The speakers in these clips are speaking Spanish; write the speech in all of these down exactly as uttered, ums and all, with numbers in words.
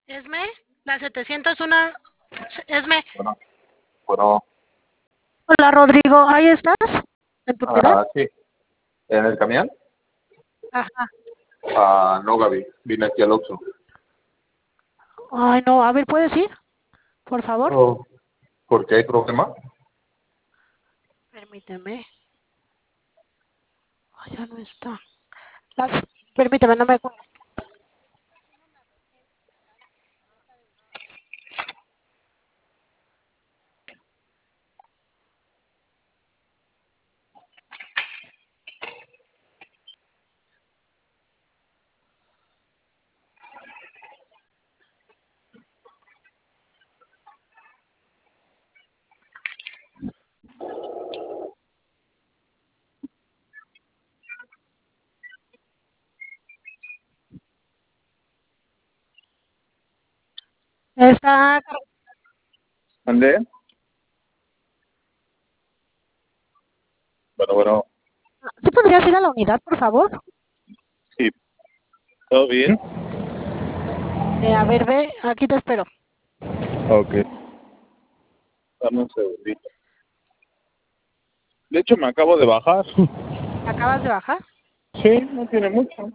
Esme, la setecientos uno. Esme. Bueno, bueno, Hola, Rodrigo. ¿Ahí estás? ¿En tu unidad? ah, sí. ¿En el camión? Ajá. Ah, no, Gaby. Vine aquí al Oxxo. Ay, no. A ver, ¿puedes ir? Por favor. Oh, ¿por qué hay problema? Permíteme. Ay, ya no está. Las... Permíteme, no me acuerdo. Está... ¿Ande? Bueno, bueno. ¿Sí podrías ir a la unidad, por favor? Sí. ¿Todo bien? Eh, a ver, ve. Aquí te espero. Ok. Dame un segundito. De hecho, me acabo de bajar. ¿Acabas de bajar? Sí, no tiene mucho.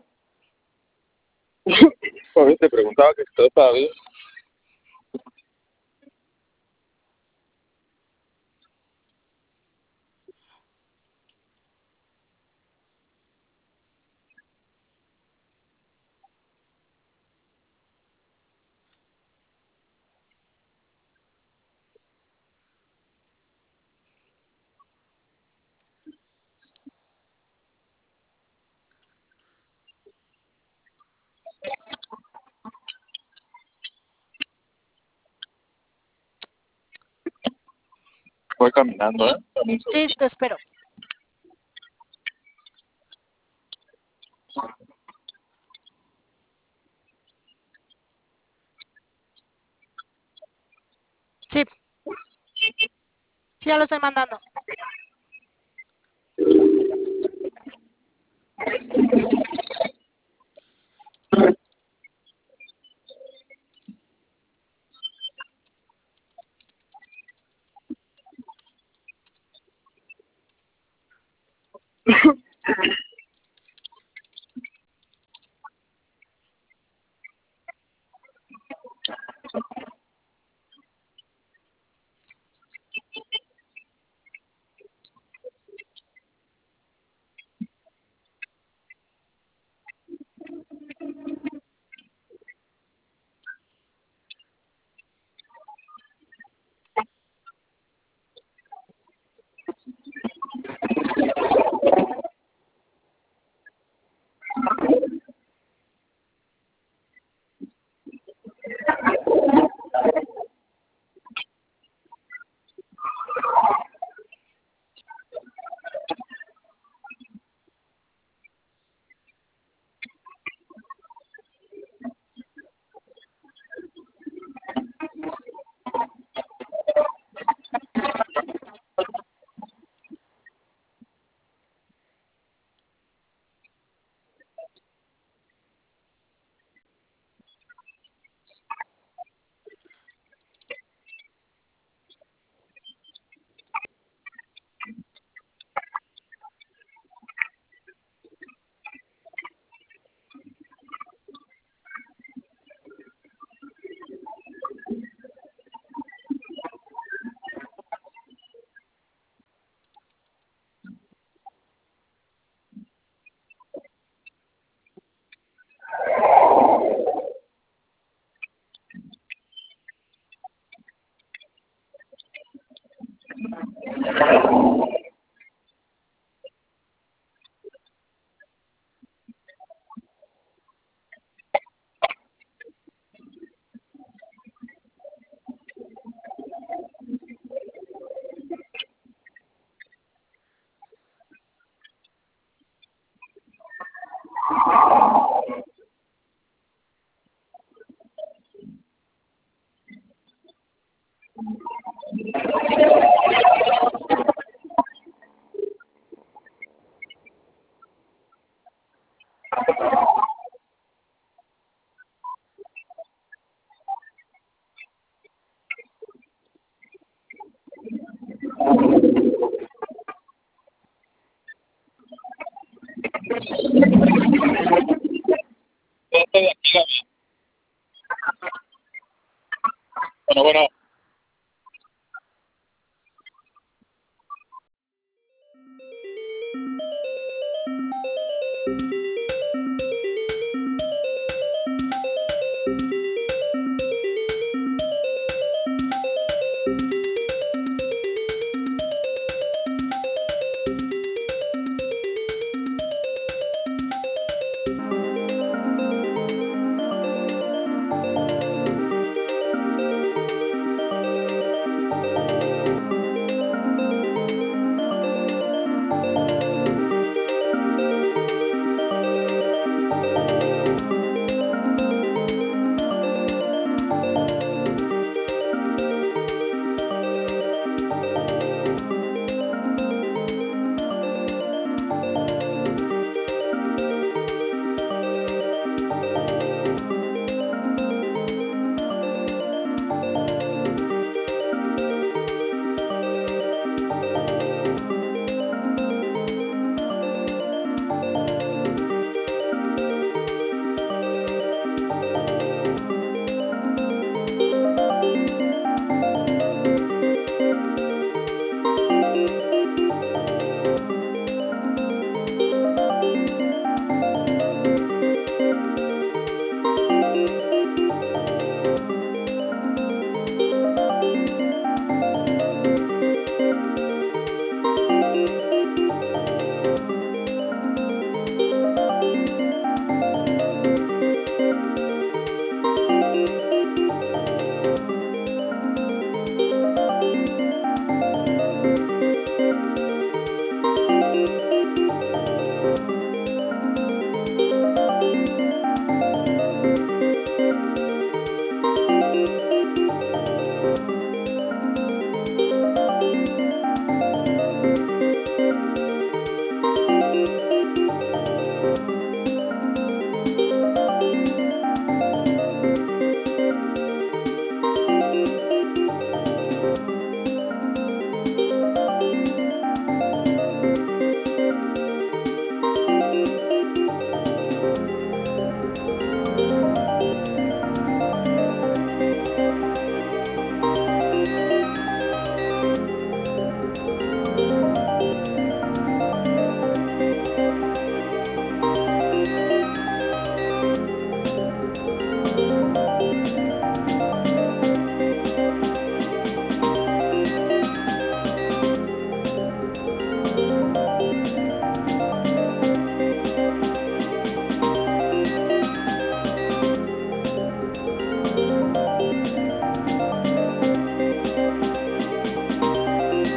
Por eso te preguntaba que si todo estaba bien. Voy caminando, ¿eh? Dame un Sí, segundito. te espero. Sí, sí, ya lo estoy mandando.